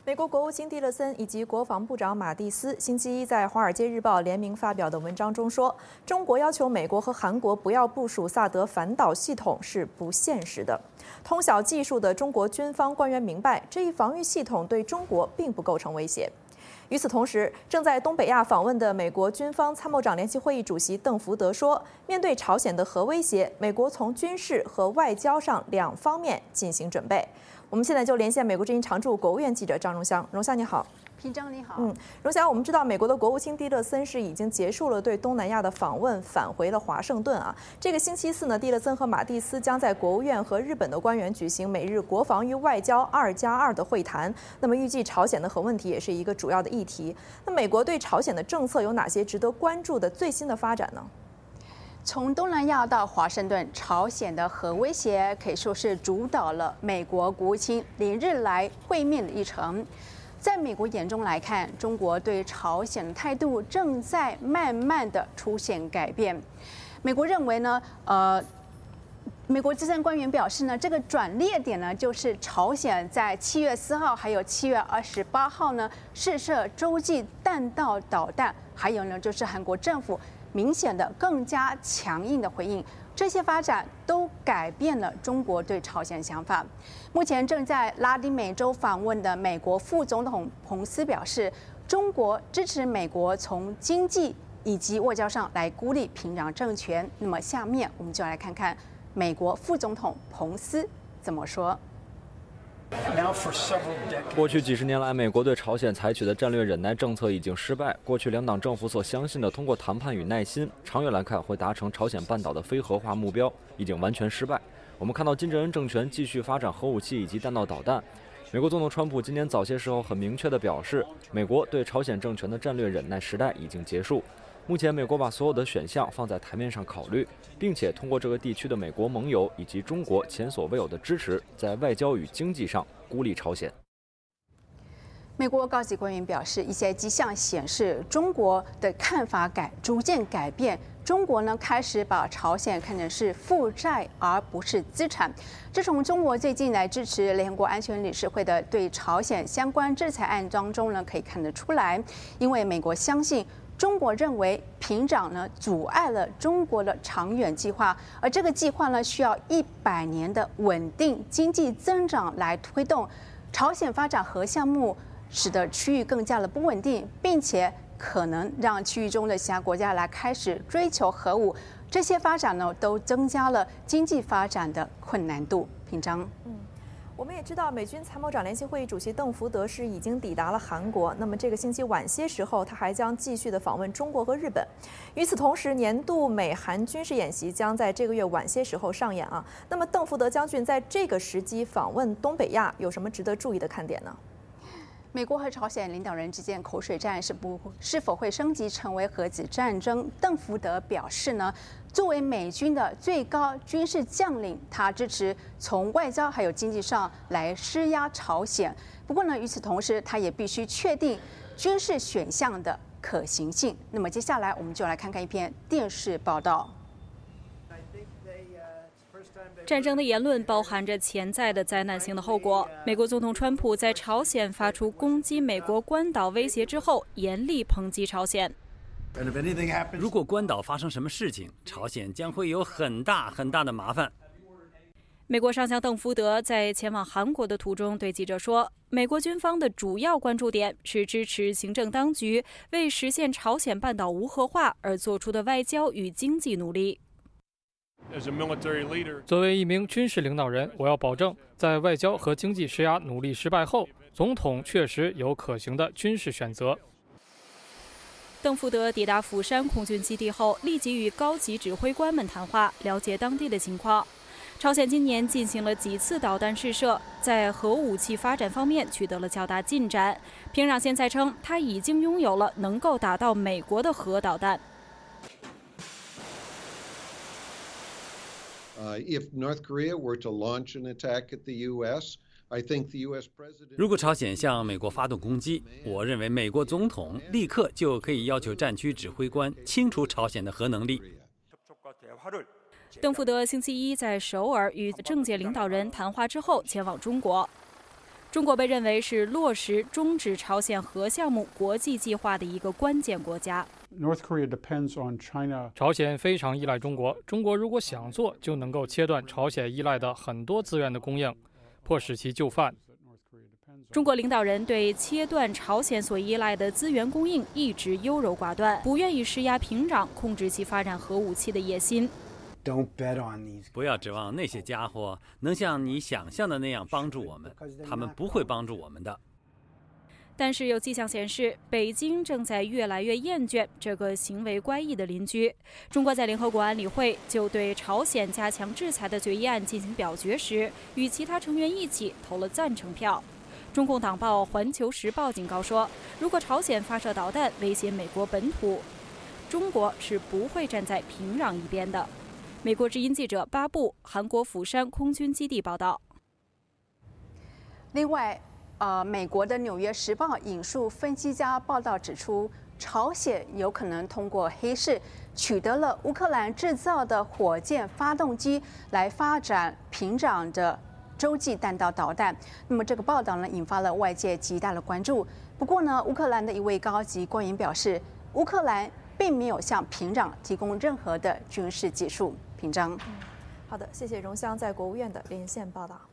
美国国务卿蒂勒森以及国防部长马蒂斯星期一在《华尔街日报》联名发表的文章中说，中国要求美国和韩国不要部署萨德反导系统是不现实的。通晓技术的中国军方官员明白，这一防御系统对中国并不构成威胁。与此同时，正在东北亚访问的美国军方参谋长联席会议主席邓福德说，面对朝鲜的核威胁，美国从军事和外交上两方面进行准备。我们现在就连线美国之音常驻国务院记者张荣香。荣香你好。 平章你好。 荣香，我们知道美国的国务卿蒂勒森是已经结束了对东南亚的访问，返回了华盛顿啊。这个星期四呢，蒂勒森和马蒂斯将在国务院和日本的官员举行美日国防与外交2+2的会谈。那么预计朝鲜的核问题也是一个主要的议题。那美国对朝鲜的政策有哪些值得关注的最新的发展呢？ 从东南亚到华盛顿，朝鲜的核威胁可以说是主导了美国国务卿连日来会面的议程。在美国眼中来看，中国对朝鲜的态度正在慢慢的出现改变。美国认为呢，美国资深官员表示呢，这个转捩点呢，就是朝鲜在7月4号还有7月28号呢试射洲际弹道导弹，还有呢就是韩国政府明显的更加强硬的回应。这些发展都改变了中国对朝鲜的想法。目前正在拉丁美洲访问的美国副总统彭斯表示，中国支持美国从经济以及外交上来孤立平壤政权。那么下面我们就来看看美国副总统彭斯怎么说。 过去几十年来，美国对朝鲜采取的战略忍耐政策已经失败。过去两党政府所相信的通过谈判与耐心，长远来看会达成朝鲜半岛的非核化目标，已经完全失败。我们看到金正恩政权继续发展核武器以及弹道导弹。美国总统川普今年早些时候很明确地表示，美国对朝鲜政权的战略忍耐时代已经结束。目前，美国把所有的选项放在台面上考虑，并且通过这个地区的美国盟友以及中国前所未有的支持，在外交与经济上孤立朝鲜。 美国高级官员表示，一些迹象显示中国的看法逐渐改变。中国呢开始把朝鲜看成是负债而不是资产。这从中国最近来支持联合国安全理事会的对朝鲜相关制裁案当中呢可以看得出来，因为美国相信中国认为平壤呢阻碍了中国的长远计划，而这个计划呢需要100年的稳定经济增长来推动。朝鲜发展核项目使得区域更加的不稳定，并且可能让区域中的其他国家来开始追求核武。这些发展呢都增加了经济发展的困难度。平章。 我们也知道，美军参谋长联席会议主席邓福德是已经抵达了韩国。那么这个星期晚些时候，他还将继续的访问中国和日本。与此同时，年度美韩军事演习将在这个月晚些时候上演啊。那么邓福德将军在这个时机访问东北亚，有什么值得注意的看点呢？ 美国和朝鲜领导人之间口水战是否会升级成为核子战争？邓福德表示呢，作为美军的最高军事将领，他支持从外交还有经济上来施压朝鲜。不过呢，与此同时，他也必须确定军事选项的可行性。那么接下来我们就来看看一篇电视报道。 战争的言论包含着潜在的灾难性的后果。美国总统川普在朝鲜发出攻击美国关岛威胁之后，严厉抨击朝鲜。 如果关岛发生什么事情，朝鲜将会有很大的麻烦。 美国上将邓福德在前往韩国的途中对记者说，美国军方的主要关注点是支持行政当局为实现朝鲜半岛无核化而做出的外交与经济努力。 作为一名军事领导人，我要保证，在外交和经济施压努力失败后，总统确实有可行的军事选择。 邓福德抵达釜山空军基地后，立即与高级指挥官们谈话，了解当地的情况。朝鲜今年进行了几次导弹试射，在核武器发展方面取得了较大进展。平壤现在称，他已经拥有了能够打到美国的核导弹。 If North Korea were to launch an attack at the U.S., I think the U.S. president. 如果朝鲜向美国发动攻击，我认为美国总统立刻就可以要求战区指挥官清除朝鲜的核能力。 邓福德星期一在首尔与政界领导人谈话之后前往中国。 中国被认为是落实终止朝鲜核项目国际计划的一个关键国家。 North Korea depends on China. 朝鲜非常依赖中国，中国如果想做，就能够切断朝鲜依赖的很多资源的供应，迫使其就范。 中国领导人对切断朝鲜所依赖的资源供应一直优柔寡断，不愿意施压平壤控制其发展核武器的野心。 不要指望那些家伙能像你想象的那样帮助我们，他们不会帮助我们的。 但是有迹象显示，北京正在越来越厌倦这个行为乖异的邻居。中国在联合国安理会就对朝鲜加强制裁的决议案进行表决时，与其他成员一起投了赞成票。中共党报《环球时报》警告说，如果朝鲜发射导弹威胁美国本土，中国是不会站在平壤一边的。美国之音记者巴布，韩国釜山空军基地报道。 另外，美国的《纽约时报》引述分析家报道指出，朝鲜有可能通过黑市取得了乌克兰制造的火箭发动机，来发展平壤的洲际弹道导弹。那么这个报道呢，引发了外界极大的关注。不过呢，乌克兰的一位高级官员表示，乌克兰并没有向平壤提供任何的军事技术。平章， 好的，谢谢荣香在国务院的连线报道。